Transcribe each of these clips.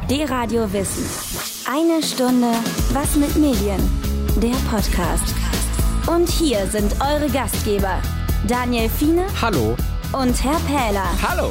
D-Radio Wissen. Eine Stunde Was mit Medien? Der Podcast. Und hier sind eure Gastgeber, Daniel Fiene. Hallo. Und Herr Pähler. Hallo.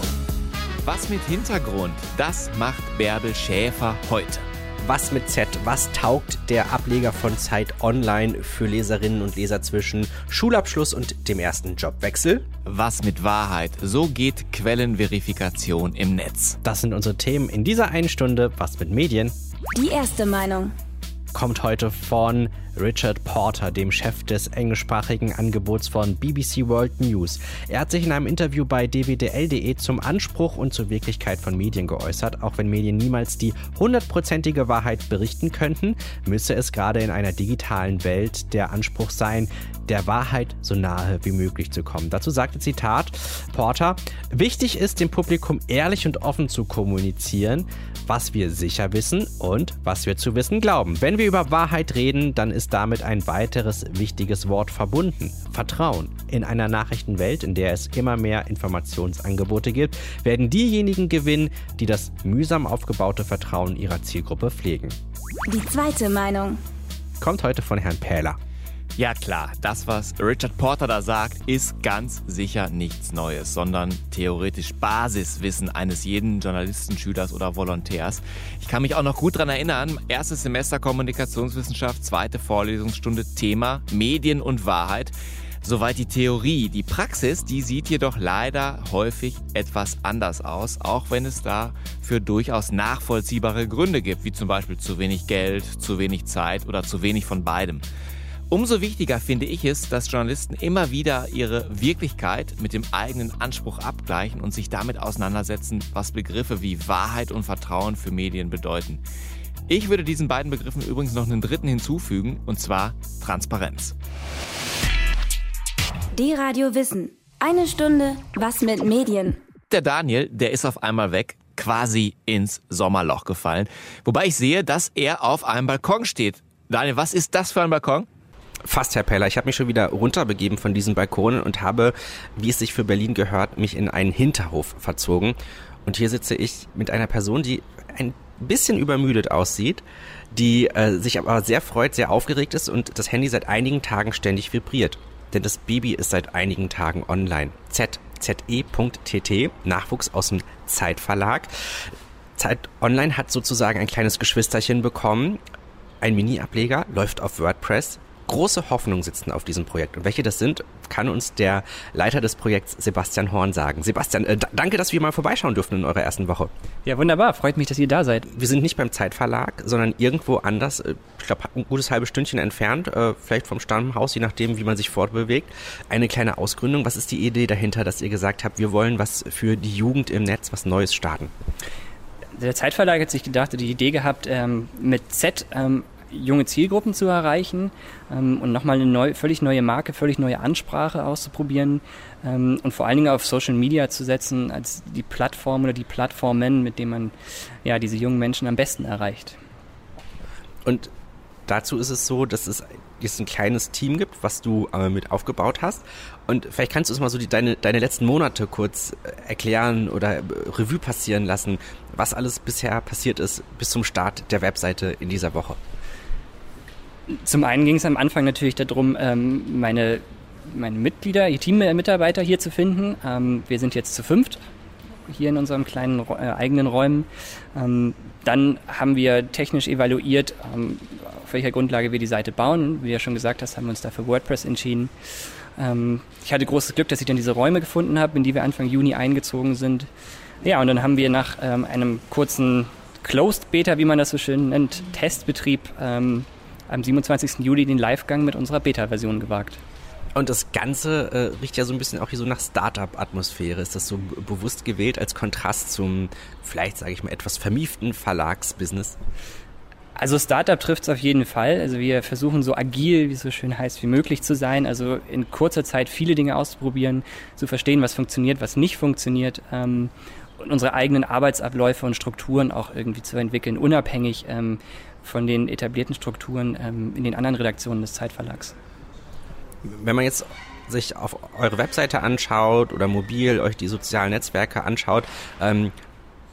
Was mit Hintergrund? Das macht Bärbel Schäfer heute. Was mit Z? Was taugt der Ableger von Zeit Online für Leserinnen und Leser zwischen Schulabschluss und dem ersten Jobwechsel? Was mit Wahrheit? So geht Quellenverifikation im Netz. Das sind unsere Themen in dieser einen Stunde Was mit Medien. Die erste Meinung Kommt heute von Richard Porter, dem Chef des englischsprachigen Angebots von BBC World News. Er hat sich in einem Interview bei dwdl.de zum Anspruch und zur Wirklichkeit von Medien geäußert. Auch wenn Medien niemals die 100%ige Wahrheit berichten könnten, müsse es gerade in einer digitalen Welt der Anspruch sein, der Wahrheit so nahe wie möglich zu kommen. Dazu sagte Zitat Porter: Wichtig ist, dem Publikum ehrlich und offen zu kommunizieren, was wir sicher wissen und was wir zu wissen glauben. Wenn wir über Wahrheit reden, dann ist damit ein weiteres wichtiges Wort verbunden: Vertrauen. In einer Nachrichtenwelt, in der es immer mehr Informationsangebote gibt, werden diejenigen gewinnen, die das mühsam aufgebaute Vertrauen ihrer Zielgruppe pflegen. Die zweite Meinung Kommt heute von Herrn Pähler. Ja klar, das, was Richard Porter da sagt, ist ganz sicher nichts Neues, sondern theoretisch Basiswissen eines jeden Journalistenschülers oder Volontärs. Ich kann mich auch noch gut daran erinnern, erstes Semester Kommunikationswissenschaft, zweite Vorlesungsstunde, Thema Medien und Wahrheit. Soweit die Theorie. Die Praxis, die sieht jedoch leider häufig etwas anders aus, auch wenn es dafür durchaus nachvollziehbare Gründe gibt, wie zum Beispiel zu wenig Geld, zu wenig Zeit oder zu wenig von beidem. Umso wichtiger finde ich es, dass Journalisten immer wieder ihre Wirklichkeit mit dem eigenen Anspruch abgleichen und sich damit auseinandersetzen, was Begriffe wie Wahrheit und Vertrauen für Medien bedeuten. Ich würde diesen beiden Begriffen übrigens noch einen dritten hinzufügen, und zwar Transparenz. D-Radio Wissen. Eine Stunde Was mit Medien? Der Daniel, der ist auf einmal weg, quasi ins Sommerloch gefallen. Wobei ich sehe, dass er auf einem Balkon steht. Daniel, was ist das für ein Balkon? Fast, Herr Pähler. Ich habe mich schon wieder runterbegeben von diesem Balkon und habe, wie es sich für Berlin gehört, mich in einen Hinterhof verzogen. Und hier sitze ich mit einer Person, die ein bisschen übermüdet aussieht, die sich aber sehr freut, sehr aufgeregt ist und das Handy seit einigen Tagen ständig vibriert. Denn das Baby ist seit einigen Tagen online. ze.tt, Nachwuchs aus dem Zeitverlag. Zeit Online hat sozusagen ein kleines Geschwisterchen bekommen. Ein Mini-Ableger, läuft auf WordPress. Große Hoffnungen sitzen auf diesem Projekt. Und welche das sind, kann uns der Leiter des Projekts Sebastian Horn sagen. Sebastian, danke, dass wir mal vorbeischauen durften in eurer ersten Woche. Ja, wunderbar. Freut mich, dass ihr da seid. Wir sind nicht beim Zeitverlag, sondern irgendwo anders. Ich glaube, ein gutes halbes Stündchen entfernt, vielleicht vom Stammhaus, je nachdem, wie man sich fortbewegt. Eine kleine Ausgründung. Was ist die Idee dahinter, dass ihr gesagt habt, wir wollen was für die Jugend im Netz, was Neues starten? Der Zeitverlag hat sich gedacht, die Idee gehabt, mit Z junge Zielgruppen zu erreichen und nochmal eine völlig neue Marke, völlig neue Ansprache auszuprobieren und vor allen Dingen auf Social Media zu setzen als die Plattform oder die Plattformen, mit denen man ja diese jungen Menschen am besten erreicht. Und dazu ist es so, dass es jetzt ein kleines Team gibt, was du mit aufgebaut hast. Und vielleicht kannst du uns mal so deine letzten Monate kurz erklären oder Revue passieren lassen, was alles bisher passiert ist bis zum Start der Webseite in dieser Woche. Zum einen ging es am Anfang natürlich darum, meine Mitglieder, die Teammitarbeiter hier zu finden. Wir sind jetzt zu 5 hier in unseren kleinen eigenen Räumen. Dann haben wir technisch evaluiert, auf welcher Grundlage wir die Seite bauen. Wie du ja schon gesagt hast, haben wir uns da für WordPress entschieden. Ich hatte großes Glück, dass ich dann diese Räume gefunden habe, in die wir Anfang Juni eingezogen sind. Ja, und dann haben wir nach einem kurzen Closed Beta, wie man das so schön nennt, Testbetrieb, am 27. Juli den Livegang mit unserer Beta-Version gewagt. Und das Ganze riecht ja so ein bisschen auch hier so nach Startup-Atmosphäre. Ist das so bewusst gewählt als Kontrast zum, vielleicht sage ich mal, etwas vermieften Verlagsbusiness? Also Startup trifft es auf jeden Fall. Also wir versuchen so agil, wie es so schön heißt, wie möglich zu sein. Also in kurzer Zeit viele Dinge auszuprobieren, zu verstehen, was funktioniert, was nicht funktioniert. Und unsere eigenen Arbeitsabläufe und Strukturen auch irgendwie zu entwickeln, unabhängig von den etablierten Strukturen in den anderen Redaktionen des Zeitverlags. Wenn man jetzt sich auf eure Webseite anschaut oder mobil euch die sozialen Netzwerke anschaut,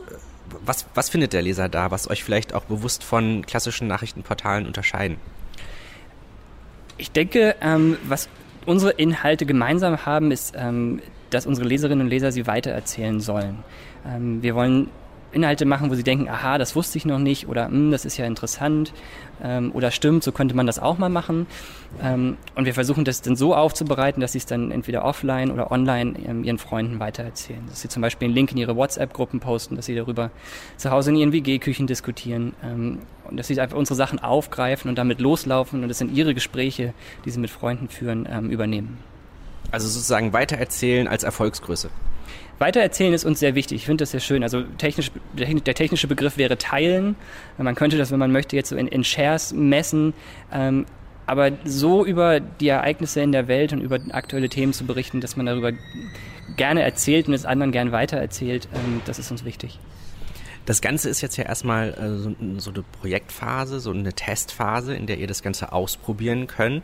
Was findet der Leser da, was euch vielleicht auch bewusst von klassischen Nachrichtenportalen unterscheiden? Ich denke, was unsere Inhalte gemeinsam haben, ist, dass unsere Leserinnen und Leser sie weitererzählen sollen. Wir wollen Inhalte machen, wo sie denken, aha, das wusste ich noch nicht oder das ist ja interessant oder stimmt, so könnte man das auch mal machen. Und wir versuchen das dann so aufzubereiten, dass sie es dann entweder offline oder online ihren Freunden weitererzählen. Dass sie zum Beispiel einen Link in ihre WhatsApp-Gruppen posten, dass sie darüber zu Hause in ihren WG-Küchen diskutieren und dass sie einfach unsere Sachen aufgreifen und damit loslaufen und das in ihre Gespräche, die sie mit Freunden führen, übernehmen. Also sozusagen weitererzählen als Erfolgsgröße. Weitererzählen ist uns sehr wichtig. Ich finde das sehr schön. Also der technische Begriff wäre teilen. Man könnte das, wenn man möchte, jetzt so in Shares messen. Aber so über die Ereignisse in der Welt und über aktuelle Themen zu berichten, dass man darüber gerne erzählt und es anderen gern weitererzählt, das ist uns wichtig. Das Ganze ist jetzt ja erstmal so eine Projektphase, so eine Testphase, in der ihr das Ganze ausprobieren könnt.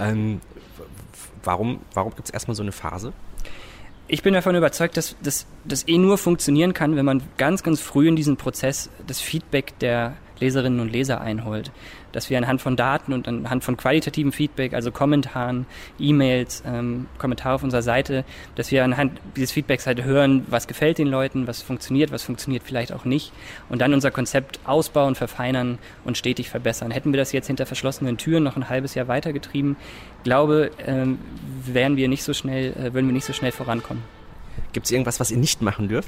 Warum gibt es erstmal so eine Phase? Ich bin davon überzeugt, dass das nur funktionieren kann, wenn man ganz, ganz früh in diesen Prozess das Feedback der Leserinnen und Leser einholt. Dass wir anhand von Daten und anhand von qualitativem Feedback, also Kommentaren, E-Mails, Kommentare auf unserer Seite, dass wir anhand dieses Feedbacks halt hören, was gefällt den Leuten, was funktioniert vielleicht auch nicht und dann unser Konzept ausbauen, verfeinern und stetig verbessern. Hätten wir das jetzt hinter verschlossenen Türen noch ein halbes Jahr weitergetrieben, glaube, würden wir nicht so schnell vorankommen. Gibt es irgendwas, was ihr nicht machen dürft?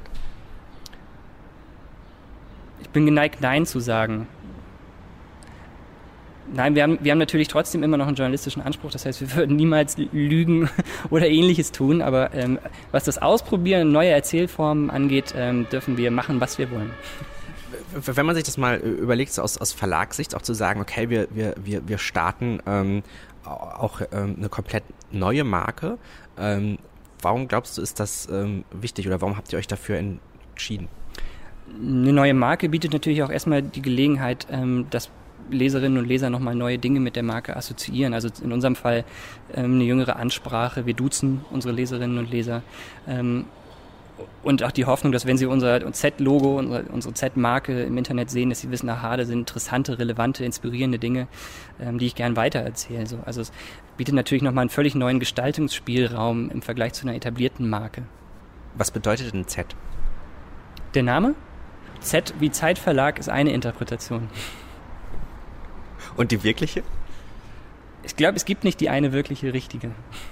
Ich bin geneigt, Nein zu sagen. Nein, wir haben natürlich trotzdem immer noch einen journalistischen Anspruch. Das heißt, wir würden niemals lügen oder Ähnliches tun. Aber was das Ausprobieren, neue Erzählformen angeht, dürfen wir machen, was wir wollen. Wenn man sich das mal überlegt, so aus Verlagssicht auch zu sagen, okay, wir starten auch eine komplett neue Marke. Warum glaubst du, ist das wichtig oder warum habt ihr euch dafür entschieden? Eine neue Marke bietet natürlich auch erstmal die Gelegenheit, dass Leserinnen und Leser nochmal neue Dinge mit der Marke assoziieren. Also in unserem Fall eine jüngere Ansprache. Wir duzen unsere Leserinnen und Leser. Und auch die Hoffnung, dass wenn sie unser Z-Logo, unsere Z-Marke im Internet sehen, dass sie wissen, aha, das sind interessante, relevante, inspirierende Dinge, die ich gern weitererzähle. Also es bietet natürlich nochmal einen völlig neuen Gestaltungsspielraum im Vergleich zu einer etablierten Marke. Was bedeutet denn Z? Der Name? Z wie Zeitverlag ist eine Interpretation. Und die wirkliche? Ich glaube, es gibt nicht die eine wirkliche richtige.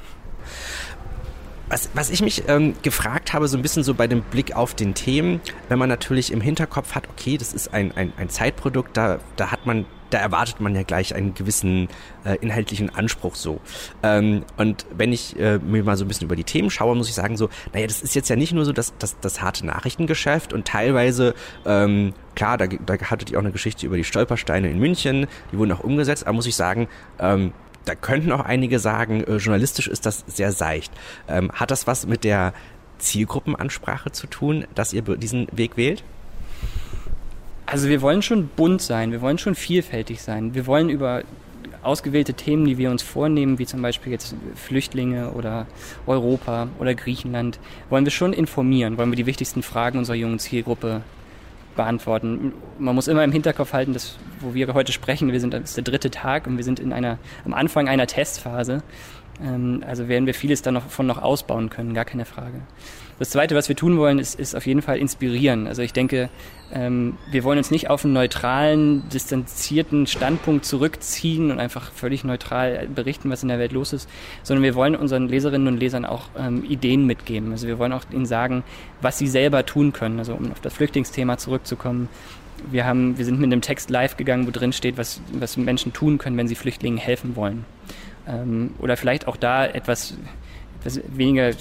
Was ich mich gefragt habe, so ein bisschen so bei dem Blick auf den Themen, wenn man natürlich im Hinterkopf hat, okay, das ist ein Zeitprodukt, da erwartet man ja gleich einen gewissen inhaltlichen Anspruch so. Und wenn ich mir mal so ein bisschen über die Themen schaue, muss ich sagen so, naja, das ist jetzt ja nicht nur so das harte Nachrichtengeschäft und teilweise, klar, da hattet ihr auch eine Geschichte über die Stolpersteine in München, die wurden auch umgesetzt, aber muss ich sagen, da könnten auch einige sagen, journalistisch ist das sehr seicht. Hat das was mit der Zielgruppenansprache zu tun, dass ihr diesen Weg wählt? Also wir wollen schon bunt sein, wir wollen schon vielfältig sein. Wir wollen über ausgewählte Themen, die wir uns vornehmen, wie zum Beispiel jetzt Flüchtlinge oder Europa oder Griechenland, wollen wir schon informieren, wollen wir die wichtigsten Fragen unserer jungen Zielgruppe beantworten. Man muss immer im Hinterkopf halten, dass, wo wir heute sprechen, das ist der 3. Tag und wir sind am Anfang einer Testphase. Also werden wir vieles dann noch ausbauen können, gar keine Frage. Das Zweite, was wir tun wollen, ist auf jeden Fall inspirieren. Also ich denke, wir wollen uns nicht auf einen neutralen, distanzierten Standpunkt zurückziehen und einfach völlig neutral berichten, was in der Welt los ist, sondern wir wollen unseren Leserinnen und Lesern auch Ideen mitgeben. Also wir wollen auch ihnen sagen, was sie selber tun können. Also um auf das Flüchtlingsthema zurückzukommen. Wir sind mit einem Text live gegangen, wo drin steht, was Menschen tun können, wenn sie Flüchtlingen helfen wollen. Oder vielleicht auch da etwas weniger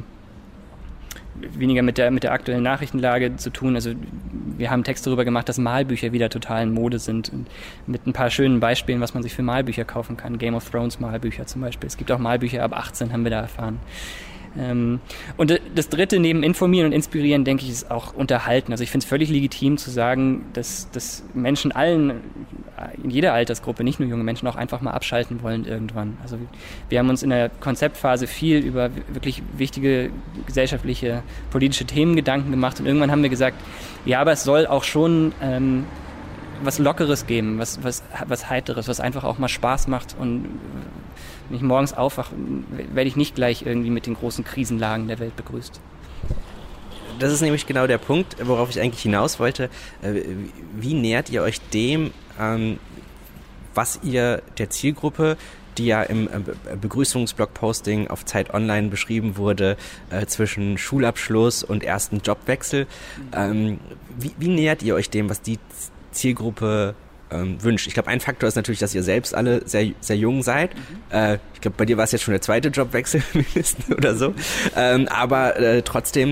mit der aktuellen Nachrichtenlage zu tun. Also wir haben Text darüber gemacht, dass Malbücher wieder total in Mode sind. Und mit ein paar schönen Beispielen, was man sich für Malbücher kaufen kann. Game of Thrones Malbücher zum Beispiel. Es gibt auch Malbücher ab 18, haben wir da erfahren. Und das Dritte neben Informieren und Inspirieren, denke ich, ist auch Unterhalten. Also ich finde es völlig legitim zu sagen, dass Menschen in jeder Altersgruppe, nicht nur junge Menschen, auch einfach mal abschalten wollen irgendwann. Also wir haben uns in der Konzeptphase viel über wirklich wichtige gesellschaftliche, politische Themen Gedanken gemacht und irgendwann haben wir gesagt, ja, aber es soll auch schon was Lockeres geben, was Heiteres, was einfach auch mal Spaß macht und wenn ich morgens aufwache, werde ich nicht gleich irgendwie mit den großen Krisenlagen der Welt begrüßt. Das ist nämlich genau der Punkt, worauf ich eigentlich hinaus wollte. Wie nähert ihr euch dem, was ihr der Zielgruppe, die ja im Begrüßungsblogposting auf Zeit Online beschrieben wurde, zwischen Schulabschluss und ersten Jobwechsel, wie nähert ihr euch dem, was die Zielgruppe wünscht? Ich glaube, ein Faktor ist natürlich, dass ihr selbst alle sehr, sehr jung seid. Ich glaube, bei dir war es jetzt schon der zweite Jobwechsel mindestens oder so. Aber trotzdem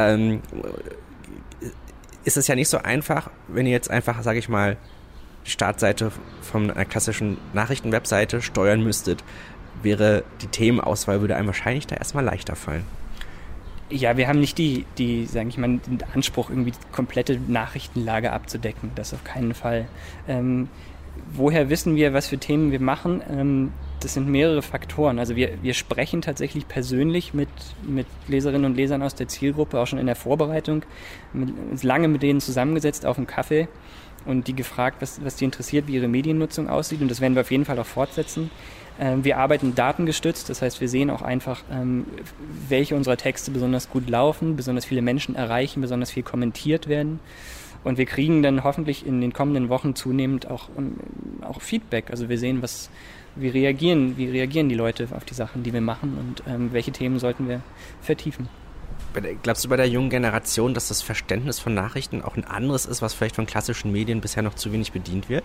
ist es ja nicht so einfach, wenn ihr jetzt einfach, sage ich mal, die Startseite von einer klassischen Nachrichtenwebseite steuern müsstet, wäre die Themenauswahl, würde einem wahrscheinlich da erstmal leichter fallen. Ja, wir haben nicht die sage ich mal, den Anspruch, irgendwie die komplette Nachrichtenlage abzudecken. Das auf keinen Fall. Woher wissen wir, was für Themen wir machen? Das sind mehrere Faktoren. Also wir sprechen tatsächlich persönlich mit Leserinnen und Lesern aus der Zielgruppe, auch schon in der Vorbereitung, uns lange mit denen zusammengesetzt auf einen Kaffee und die gefragt, was die interessiert, wie ihre Mediennutzung aussieht. Und das werden wir auf jeden Fall auch fortsetzen. Wir arbeiten datengestützt, das heißt, wir sehen auch einfach, welche unserer Texte besonders gut laufen, besonders viele Menschen erreichen, besonders viel kommentiert werden. Und wir kriegen dann hoffentlich in den kommenden Wochen zunehmend auch Feedback. Also wir sehen, wie reagieren die Leute auf die Sachen, die wir machen und welche Themen sollten wir vertiefen. Glaubst du bei der jungen Generation, dass das Verständnis von Nachrichten auch ein anderes ist, was vielleicht von klassischen Medien bisher noch zu wenig bedient wird?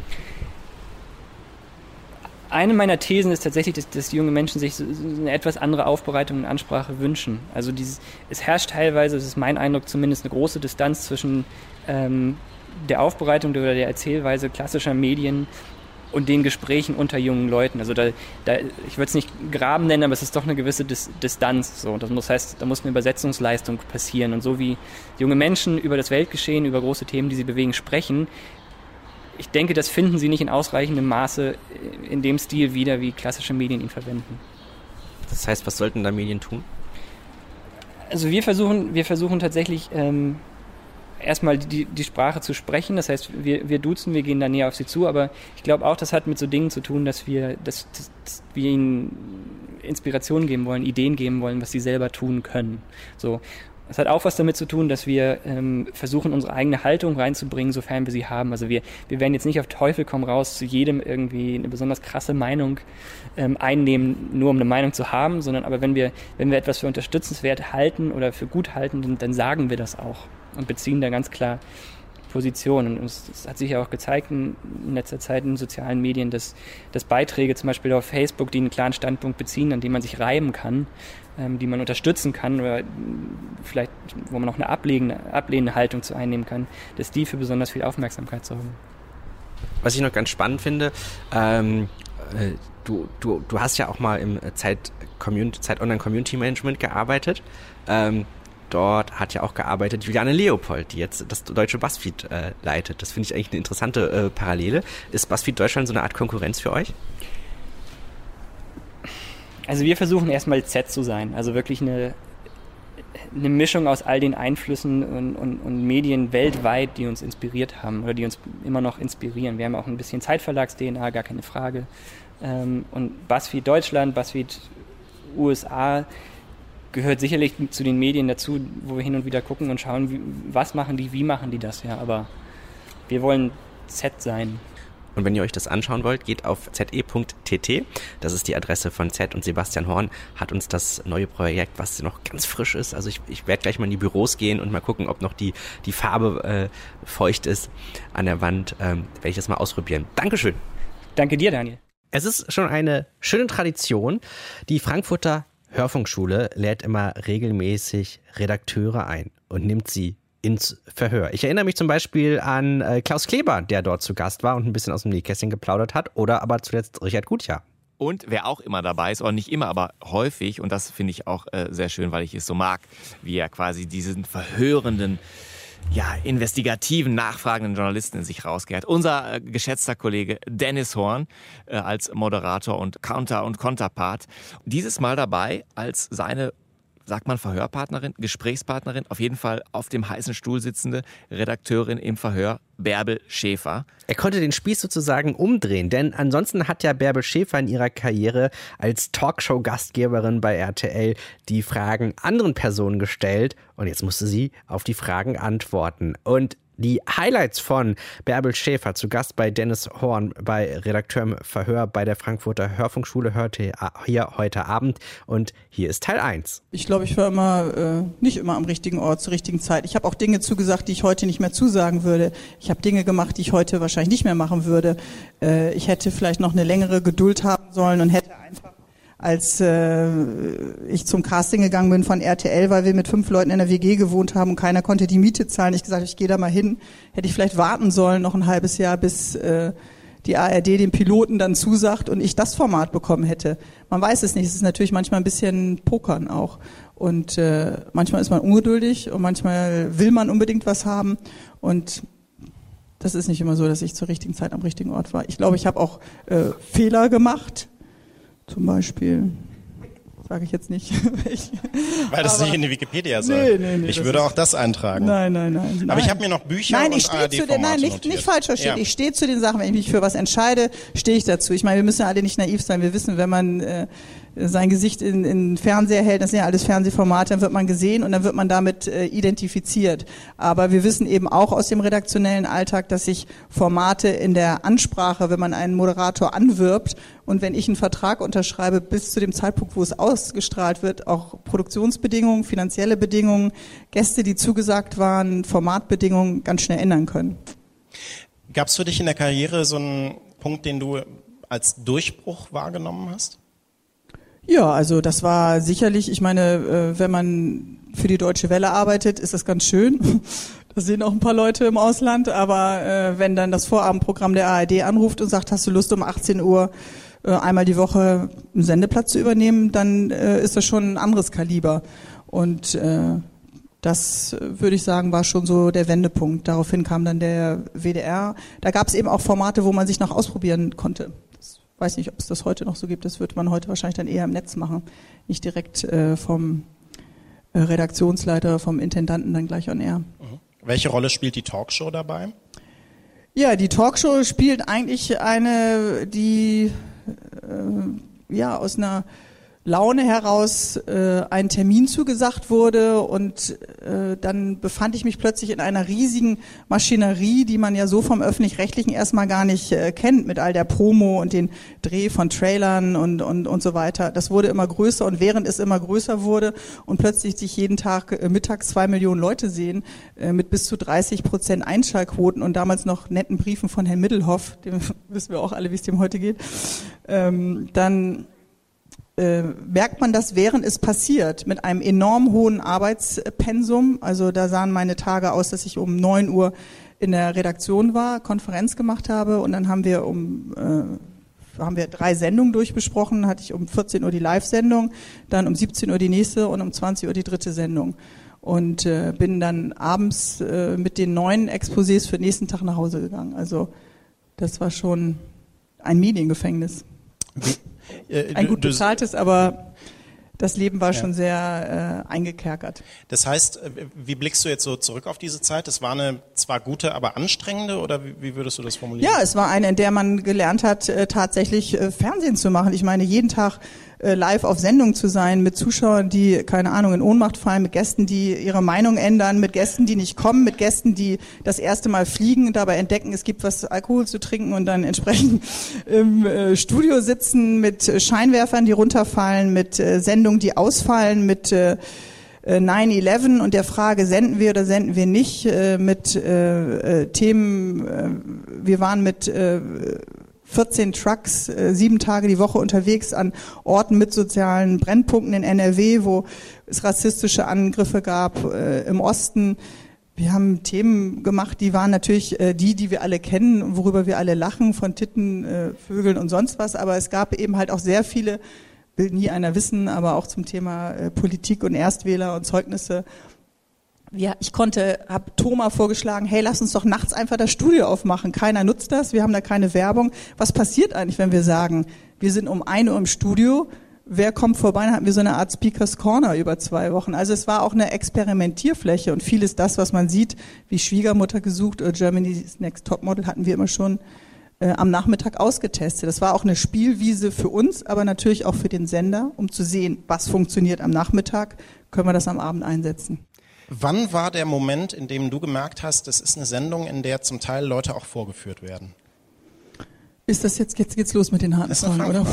Eine meiner Thesen ist tatsächlich, dass junge Menschen sich so eine etwas andere Aufbereitung und Ansprache wünschen. Also es herrscht teilweise, das ist mein Eindruck zumindest, eine große Distanz zwischen der Aufbereitung oder der Erzählweise klassischer Medien und den Gesprächen unter jungen Leuten. Also ich würde es nicht Graben nennen, aber es ist doch eine gewisse Distanz. So. Das heißt, da muss eine Übersetzungsleistung passieren. Und so wie junge Menschen über das Weltgeschehen, über große Themen, die sie bewegen, sprechen, ich denke, das finden sie nicht in ausreichendem Maße in dem Stil wieder, wie klassische Medien ihn verwenden. Das heißt, was sollten da Medien tun? Also wir versuchen tatsächlich erstmal die Sprache zu sprechen. Das heißt, wir duzen, wir gehen da näher auf sie zu, aber ich glaube auch, das hat mit so Dingen zu tun, dass wir ihnen Inspiration geben wollen, Ideen geben wollen, was sie selber tun können. So. Es hat auch was damit zu tun, dass wir versuchen, unsere eigene Haltung reinzubringen, sofern wir sie haben. Also wir werden jetzt nicht auf Teufel komm raus zu jedem irgendwie eine besonders krasse Meinung einnehmen, nur um eine Meinung zu haben, sondern aber wenn wir etwas für unterstützenswert halten oder für gut halten, dann sagen wir das auch und beziehen da ganz klar Position. Und es hat sich ja auch gezeigt in letzter Zeit in sozialen Medien, dass Beiträge zum Beispiel auf Facebook, die einen klaren Standpunkt beziehen, an dem man sich reiben kann, die man unterstützen kann oder vielleicht, wo man noch eine ablehnende Haltung zu einnehmen kann, dass die für besonders viel Aufmerksamkeit sorgen. Was ich noch ganz spannend finde, du hast ja auch mal im Zeit Online Community Management gearbeitet. Dort hat ja auch gearbeitet Juliane Leopold, die jetzt das deutsche BuzzFeed leitet. Das finde ich eigentlich eine interessante Parallele. Ist BuzzFeed Deutschland so eine Art Konkurrenz für euch? Also wir versuchen erstmal Z zu sein, also wirklich eine Mischung aus all den Einflüssen und Medien weltweit, die uns inspiriert haben oder die uns immer noch inspirieren. Wir haben auch ein bisschen Zeitverlags-DNA, gar keine Frage. Und BuzzFeed Deutschland, BuzzFeed USA gehört sicherlich zu den Medien dazu, wo wir hin und wieder gucken und schauen, was machen die, wie machen die das. Ja, aber wir wollen Z sein. Und wenn ihr euch das anschauen wollt, geht auf ze.tt. Das ist die Adresse von Z und Sebastian Horn hat uns das neue Projekt, was noch ganz frisch ist. Also ich werde gleich mal in die Büros gehen und mal gucken, ob noch die Farbe feucht ist an der Wand. Werde ich das mal ausprobieren. Dankeschön. Danke dir, Daniel. Es ist schon eine schöne Tradition. Die Frankfurter Hörfunkschule lädt immer regelmäßig Redakteure ein und nimmt sie ins Verhör. Ich erinnere mich zum Beispiel an Klaus Kleber, der dort zu Gast war und ein bisschen aus dem Nähkästchen geplaudert hat, oder aber zuletzt Richard Gutjahr. Und wer auch immer dabei ist, oder nicht immer, aber häufig, und das finde ich auch sehr schön, weil ich es so mag, wie er quasi diesen verhörenden investigativen, nachfragenden Journalisten in sich rausgehört. Unser geschätzter Kollege Dennis Horn als Moderator und Counter- und Konterpart. Dieses Mal dabei als seine, sagt man Verhörpartnerin, Gesprächspartnerin, auf jeden Fall auf dem heißen Stuhl sitzende Redakteurin im Verhör, Bärbel Schäfer. Er konnte den Spieß sozusagen umdrehen, denn ansonsten hat ja Bärbel Schäfer in ihrer Karriere als Talkshow-Gastgeberin bei RTL die Fragen anderen Personen gestellt und jetzt musste sie auf die Fragen antworten. Und die Highlights von Bärbel Schäfer, zu Gast bei Dennis Horn, bei Redakteur im Verhör bei der Frankfurter Hörfunkschule, hört ihr hier heute Abend. Und hier ist Teil 1. Ich glaube, ich war nicht immer am richtigen Ort zur richtigen Zeit. Ich habe auch Dinge zugesagt, die ich heute nicht mehr zusagen würde. Ich habe Dinge gemacht, die ich heute wahrscheinlich nicht mehr machen würde. Ich hätte vielleicht noch eine längere Geduld haben sollen und hätte einfach, als ich zum Casting gegangen bin von RTL, weil wir mit 5 Leuten in der WG gewohnt haben und keiner konnte die Miete zahlen. Ich gesagt, ich gehe da mal hin. Hätte ich vielleicht warten sollen, noch ein halbes Jahr, bis die ARD den Piloten dann zusagt und ich das Format bekommen hätte. Man weiß es nicht. Es ist natürlich manchmal ein bisschen Pokern auch. Und manchmal ist man ungeduldig und manchmal will man unbedingt was haben. Und das ist nicht immer so, dass ich zur richtigen Zeit am richtigen Ort war. Ich glaube, ich habe auch Fehler gemacht. Zum Beispiel, sage ich jetzt nicht. Weil das nicht in die Wikipedia soll. Nee, ich würde auch das eintragen. Nein. Aber ich habe mir noch Bücher und ARD-Formate notiert. Nicht falsch verstehen. Ja. Ich stehe zu den Sachen, wenn ich mich für was entscheide, stehe ich dazu. Ich meine, wir müssen ja alle nicht naiv sein. Wir wissen, wenn man sein Gesicht in Fernseher hält, das sind ja alles Fernsehformate, dann wird man gesehen und dann wird man damit identifiziert. Aber wir wissen eben auch aus dem redaktionellen Alltag, dass sich Formate in der Ansprache, wenn man einen Moderator anwirbt und wenn ich einen Vertrag unterschreibe, bis zu dem Zeitpunkt, wo es ausgestrahlt wird, auch Produktionsbedingungen, finanzielle Bedingungen, Gäste, die zugesagt waren, Formatbedingungen ganz schnell ändern können. Gab es für dich in der Karriere so einen Punkt, den du als Durchbruch wahrgenommen hast? Ja, also das war sicherlich, ich meine, wenn man für die Deutsche Welle arbeitet, ist das ganz schön. Da sehen auch ein paar Leute im Ausland, aber wenn dann das Vorabendprogramm der ARD anruft und sagt, hast du Lust um 18 Uhr einmal die Woche einen Sendeplatz zu übernehmen, dann ist das schon ein anderes Kaliber. Und das, würde ich sagen, war schon so der Wendepunkt. Daraufhin kam dann der WDR. Da gab es eben auch Formate, wo man sich noch ausprobieren konnte. Ich weiß nicht, ob es das heute noch so gibt. Das wird man heute wahrscheinlich dann eher im Netz machen. Nicht direkt vom Redaktionsleiter, vom Intendanten dann gleich on air. Welche Rolle spielt die Talkshow dabei? Ja, die Talkshow spielt eigentlich eine, die aus einer Laune heraus ein Termin zugesagt wurde und dann befand ich mich plötzlich in einer riesigen Maschinerie, die man ja so vom Öffentlich-Rechtlichen erstmal gar nicht kennt, mit all der Promo und den Dreh von Trailern und so weiter. Das wurde immer größer und während es immer größer wurde und plötzlich sich jeden Tag mittags 2 Millionen Leute sehen, mit bis zu 30% Einschaltquoten und damals noch netten Briefen von Herrn Middelhoff, dem wissen wir auch alle, wie es dem heute geht, dann merkt man das, während es passiert, mit einem enorm hohen Arbeitspensum. Also da sahen meine Tage aus, dass ich um 9 Uhr in der Redaktion war, Konferenz gemacht habe und dann haben wir 3 Sendungen durchbesprochen, hatte ich um 14 Uhr die Live-Sendung, dann um 17 Uhr die nächste und um 20 Uhr die 3. Sendung. Und bin dann abends mit den neuen Exposés für den nächsten Tag nach Hause gegangen. Also das war schon ein Mediengefängnis. Ein gut bezahltes, aber das Leben war schon sehr eingekerkert. Das heißt, wie blickst du jetzt so zurück auf diese Zeit? Das war eine zwar gute, aber anstrengende, oder wie würdest du das formulieren? Ja, es war eine, in der man gelernt hat, tatsächlich Fernsehen zu machen. Ich meine, jeden Tag live auf Sendung zu sein, mit Zuschauern, die, keine Ahnung, in Ohnmacht fallen, mit Gästen, die ihre Meinung ändern, mit Gästen, die nicht kommen, mit Gästen, die das erste Mal fliegen und dabei entdecken, es gibt was Alkohol zu trinken und dann entsprechend im Studio sitzen, mit Scheinwerfern, die runterfallen, mit Sendungen, die ausfallen, mit 9/11 und der Frage, senden wir oder senden wir nicht, mit Themen, wir waren mit 14 Trucks, 7 Tage die Woche unterwegs an Orten mit sozialen Brennpunkten in NRW, wo es rassistische Angriffe gab im Osten. Wir haben Themen gemacht, die waren natürlich die wir alle kennen, worüber wir alle lachen, von Titten, Vögeln und sonst was. Aber es gab eben halt auch sehr viele, will nie einer wissen, aber auch zum Thema Politik und Erstwähler und Zeugnisse, Ich habe Thomas vorgeschlagen, hey, lass uns doch nachts einfach das Studio aufmachen. Keiner nutzt das, wir haben da keine Werbung. Was passiert eigentlich, wenn wir sagen, wir sind um 1 Uhr im Studio, wer kommt vorbei? Dann hatten wir so eine Art Speakers Corner über 2 Wochen. Also es war auch eine Experimentierfläche und vieles das, was man sieht, wie Schwiegermutter gesucht oder Germany's Next Topmodel, hatten wir immer schon am Nachmittag ausgetestet. Das war auch eine Spielwiese für uns, aber natürlich auch für den Sender, um zu sehen, was funktioniert am Nachmittag, können wir das am Abend einsetzen. Wann war der Moment, in dem du gemerkt hast, das ist eine Sendung, in der zum Teil Leute auch vorgeführt werden? Ist das jetzt geht's los mit den harten Fragen, oder?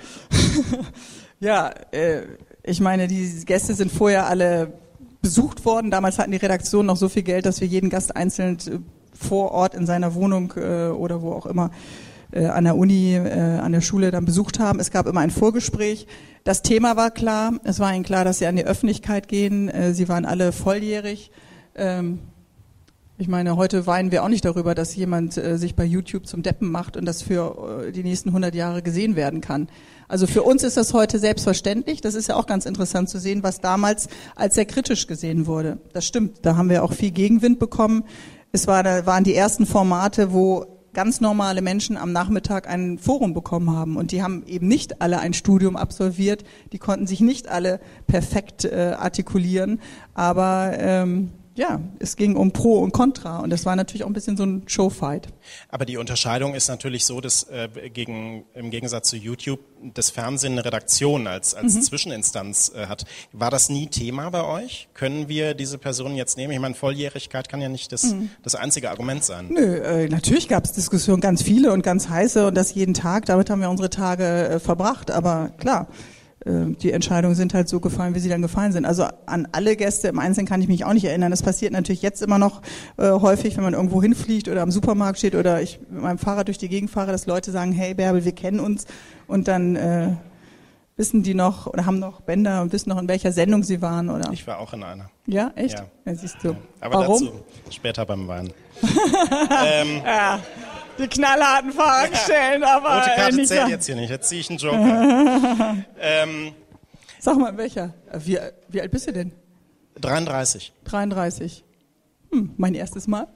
Ja, ich meine, die Gäste sind vorher alle besucht worden. Damals hatten die Redaktionen noch so viel Geld, dass wir jeden Gast einzeln vor Ort in seiner Wohnung oder wo auch immer an der Uni, an der Schule dann besucht haben. Es gab immer ein Vorgespräch. Das Thema war klar. Es war ihnen klar, dass sie an die Öffentlichkeit gehen. Sie waren alle volljährig. Ich meine, heute weinen wir auch nicht darüber, dass jemand sich bei YouTube zum Deppen macht und das für die nächsten 100 Jahre gesehen werden kann. Also für uns ist das heute selbstverständlich. Das ist ja auch ganz interessant zu sehen, was damals als sehr kritisch gesehen wurde. Das stimmt, da haben wir auch viel Gegenwind bekommen. waren die ersten Formate, wo ganz normale Menschen am Nachmittag ein Forum bekommen haben. Und die haben eben nicht alle ein Studium absolviert. Die konnten sich nicht alle perfekt artikulieren. Aber ja, es ging um Pro und Contra und das war natürlich auch ein bisschen so ein Showfight. Aber die Unterscheidung ist natürlich so, dass im Gegensatz zu YouTube das Fernsehen eine Redaktion als Zwischeninstanz hat. War das nie Thema bei euch? Können wir diese Personen jetzt nehmen? Ich meine, Volljährigkeit kann ja nicht das einzige Argument sein. Nö, natürlich gab es Diskussionen, ganz viele und ganz heiße und das jeden Tag. Damit haben wir unsere Tage verbracht, aber klar. Die Entscheidungen sind halt so gefallen, wie sie dann gefallen sind. Also an alle Gäste im Einzelnen kann ich mich auch nicht erinnern. Das passiert natürlich jetzt immer noch häufig, wenn man irgendwo hinfliegt oder am Supermarkt steht oder ich mit meinem Fahrrad durch die Gegend fahre, dass Leute sagen, hey Bärbel, wir kennen uns und dann wissen die noch oder haben noch Bänder und wissen noch, in welcher Sendung sie waren. Oder? Ich war auch in einer. Ja, echt? Ja. Ja, siehst du. Ja. Aber warum? dazu später beim Wein. Ja. Die knallharten Fragen stellen, aber rote Karte nicht zählt jetzt hier nicht, jetzt ziehe ich einen Joker. Sag mal, welcher? Wie alt bist du denn? 33. 33. Mein erstes Mal.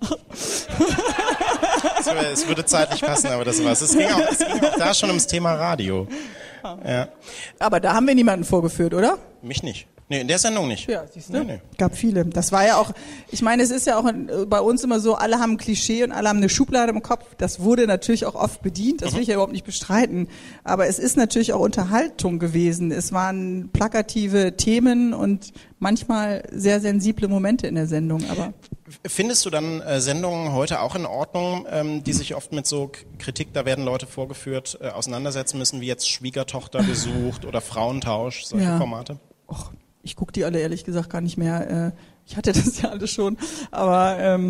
Es würde zeitlich passen, aber das war's. Es ging auch da schon ums Thema Radio. Ja. Aber da haben wir niemanden vorgeführt, oder? Mich nicht. Nee, in der Sendung nicht. Ja, siehst du? Nee. Gab viele. Das war ja auch, ich meine, es ist ja auch bei uns immer so, alle haben ein Klischee und alle haben eine Schublade im Kopf. Das wurde natürlich auch oft bedient, das will ich ja überhaupt nicht bestreiten. Aber es ist natürlich auch Unterhaltung gewesen. Es waren plakative Themen und manchmal sehr sensible Momente in der Sendung. Aber findest du dann Sendungen heute auch in Ordnung, die sich oft mit so Kritik, da werden Leute vorgeführt, auseinandersetzen müssen, wie jetzt Schwiegertochter besucht oder Frauentausch, solche Formate? Och. Ich gucke die alle ehrlich gesagt gar nicht mehr. Ich hatte das ja alles schon. Aber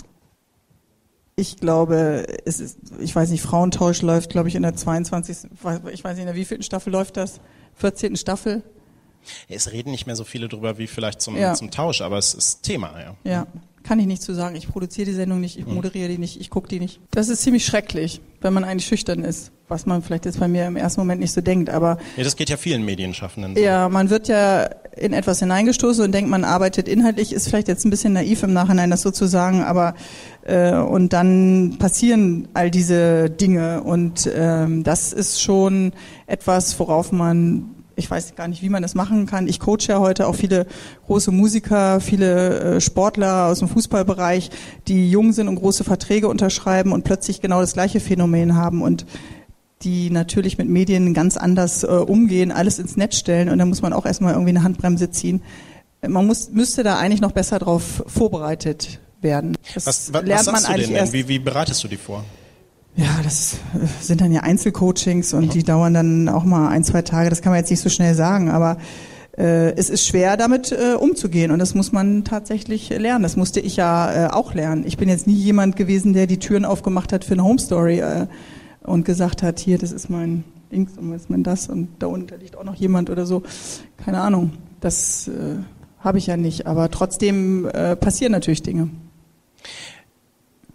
ich glaube, ich weiß nicht, Frauentausch läuft, glaube ich, in der 22. Ich weiß nicht, in der wievielten Staffel läuft das? 14. Staffel? Es reden nicht mehr so viele drüber wie vielleicht zum Tausch, aber es ist Thema, ja. Ja, kann ich nicht zu sagen. Ich produziere die Sendung nicht, ich moderiere die nicht, ich gucke die nicht. Das ist ziemlich schrecklich, wenn man eigentlich schüchtern ist, was man vielleicht jetzt bei mir im ersten Moment nicht so denkt, aber... Ja, das geht ja vielen Medienschaffenden so. Ja, man wird ja in etwas hineingestoßen und denkt, man arbeitet inhaltlich, ist vielleicht jetzt ein bisschen naiv im Nachhinein, das so zu sagen, aber und dann passieren all diese Dinge und das ist schon etwas, worauf man... Ich weiß gar nicht, wie man das machen kann. Ich coache ja heute auch viele große Musiker, viele Sportler aus dem Fußballbereich, die jung sind und große Verträge unterschreiben und plötzlich genau das gleiche Phänomen haben und die natürlich mit Medien ganz anders umgehen, alles ins Netz stellen und da muss man auch erstmal irgendwie eine Handbremse ziehen. Man müsste da eigentlich noch besser drauf vorbereitet werden. Was sagst du denn? Wie bereitest du die vor? Ja, das sind dann ja Einzelcoachings und die dauern dann auch mal 1-2 Tage. Das kann man jetzt nicht so schnell sagen, aber es ist schwer, damit umzugehen und das muss man tatsächlich lernen. Das musste ich ja auch lernen. Ich bin jetzt nie jemand gewesen, der die Türen aufgemacht hat für eine Home Story und gesagt hat, hier, das ist mein Dings und das ist mein das und da unten liegt auch noch jemand oder so. Keine Ahnung. Das habe ich ja nicht, aber trotzdem passieren natürlich Dinge.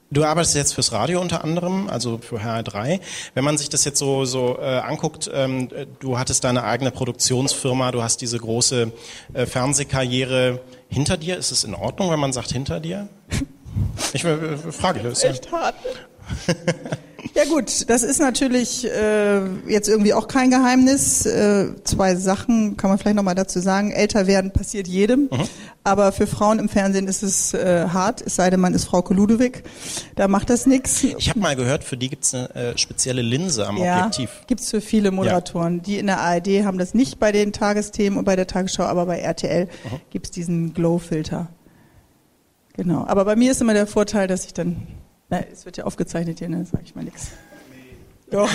Du arbeitest jetzt fürs Radio unter anderem, also für HR3. Wenn man sich das jetzt so anguckt, du hattest deine eigene Produktionsfirma, du hast diese große Fernsehkarriere hinter dir. Ist es in Ordnung, wenn man sagt hinter dir? Ich frage das. Echt hart. Ja gut, das ist natürlich jetzt irgendwie auch kein Geheimnis. 2 Sachen kann man vielleicht nochmal dazu sagen. Älter werden passiert jedem, aber für Frauen im Fernsehen ist es hart, es sei denn, man ist Frauke Ludewig. Da macht das nichts. Ich habe mal gehört, für die gibt's eine spezielle Linse am Objektiv. Ja, gibt's für viele Moderatoren. Ja. Die in der ARD haben das nicht bei den Tagesthemen und bei der Tagesschau, aber bei RTL gibt's diesen Glow-Filter. Genau, aber bei mir ist immer der Vorteil, dass ich dann... Na, es wird ja aufgezeichnet hier, ne? Sag ich mal nichts. Doch.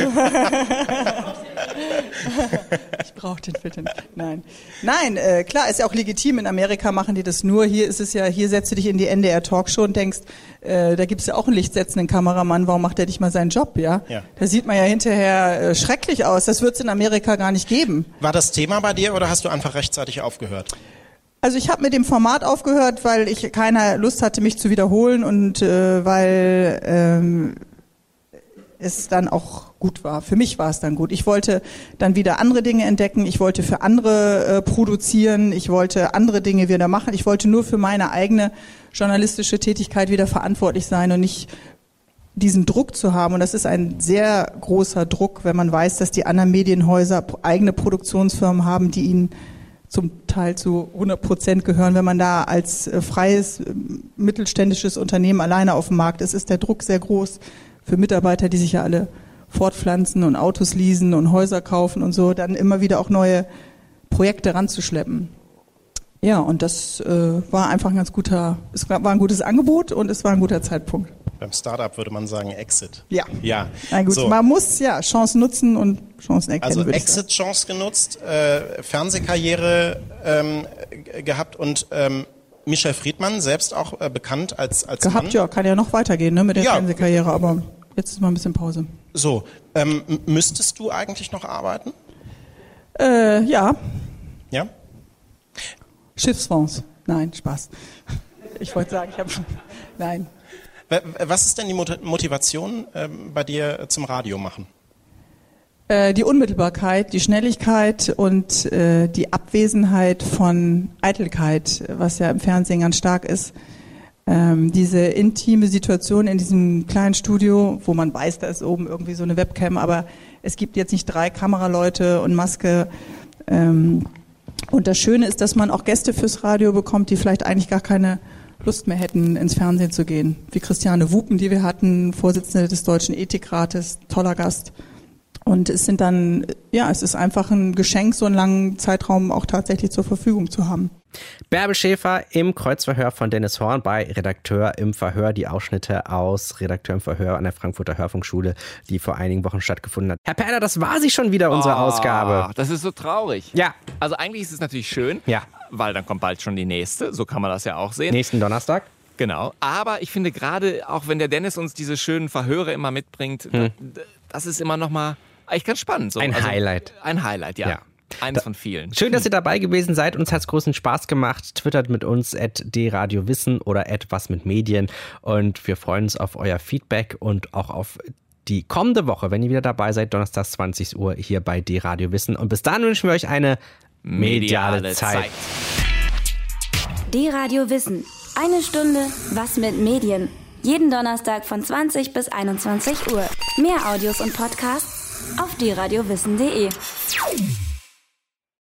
Ich brauche den Filter nicht. Nein, klar, ist ja auch legitim. In Amerika machen die das nur. Hier ist es ja, hier setzt du dich in die NDR-Talkshow und denkst, da gibt's ja auch einen lichtsetzenden Kameramann. Warum macht der nicht mal seinen Job, ja? Da sieht man ja hinterher schrecklich aus. Das wird's in Amerika gar nicht geben. War das Thema bei dir oder hast du einfach rechtzeitig aufgehört? Also ich habe mit dem Format aufgehört, weil ich keine Lust hatte, mich zu wiederholen und weil es dann auch gut war. Für mich war es dann gut. Ich wollte dann wieder andere Dinge entdecken. Ich wollte für andere produzieren. Ich wollte andere Dinge wieder machen. Ich wollte nur für meine eigene journalistische Tätigkeit wieder verantwortlich sein und nicht diesen Druck zu haben. Und das ist ein sehr großer Druck, wenn man weiß, dass die anderen Medienhäuser eigene Produktionsfirmen haben, die ihnen zum Teil zu 100% gehören. Wenn man da als freies, mittelständisches Unternehmen alleine auf dem Markt ist, ist der Druck sehr groß für Mitarbeiter, die sich ja alle fortpflanzen und Autos leasen und Häuser kaufen und so, dann immer wieder auch neue Projekte ranzuschleppen. Ja, und das war einfach ein war ein gutes Angebot und es war ein guter Zeitpunkt. Beim Startup würde man sagen Exit. Ja. Na gut, so. Man muss ja Chancen nutzen und Chancen erkennen. Also Exit-Chance genutzt, Fernsehkarriere gehabt und Michel Friedmann, selbst auch bekannt als gehabt, Mann. Ja, kann ja noch weitergehen, ne, mit der Fernsehkarriere, aber jetzt ist mal ein bisschen Pause. So, müsstest du eigentlich noch arbeiten? Ja. Ja? Schiffsfonds. Nein, Spaß. Ich wollte sagen, nein. Was ist denn die Motivation bei dir zum Radio machen? Die Unmittelbarkeit, die Schnelligkeit und die Abwesenheit von Eitelkeit, was ja im Fernsehen ganz stark ist. Diese intime Situation in diesem kleinen Studio, wo man weiß, da ist oben irgendwie so eine Webcam, aber es gibt jetzt nicht 3 Kameraleute und Maske. Und das Schöne ist, dass man auch Gäste fürs Radio bekommt, die vielleicht eigentlich gar keine Lust mehr hätten, ins Fernsehen zu gehen. Wie Christiane Wupen, die wir hatten, Vorsitzende des Deutschen Ethikrates, toller Gast. Und es sind dann, es ist einfach ein Geschenk, so einen langen Zeitraum auch tatsächlich zur Verfügung zu haben. Bärbel Schäfer im Kreuzverhör von Dennis Horn bei Redakteur im Verhör. Die Ausschnitte aus Redakteur im Verhör an der Frankfurter Hörfunkschule, die vor einigen Wochen stattgefunden hat. Herr Perner, das war sie schon wieder, unsere Ausgabe. Das ist so traurig. Ja. Also eigentlich ist es natürlich schön, weil dann kommt bald schon die nächste. So kann man das ja auch sehen. Nächsten Donnerstag. Genau. Aber ich finde gerade, auch wenn der Dennis uns diese schönen Verhöre immer mitbringt, das ist immer noch mal eigentlich ganz spannend. So. Highlight. Ein Highlight, ja. Eines von vielen. Schön, dass ihr dabei gewesen seid. Uns hat es großen Spaß gemacht. Twittert mit uns @dradiowissen oder @wasmitmedien. Und wir freuen uns auf euer Feedback und auch auf die kommende Woche, wenn ihr wieder dabei seid, donnerstags 20 Uhr hier bei D-Radio Wissen. Und bis dann wünschen wir euch eine mediale Zeit. D-Radio Wissen. Eine Stunde Was mit Medien. Jeden Donnerstag von 20 bis 21 Uhr. Mehr Audios und Podcasts auf dradiowissen.de.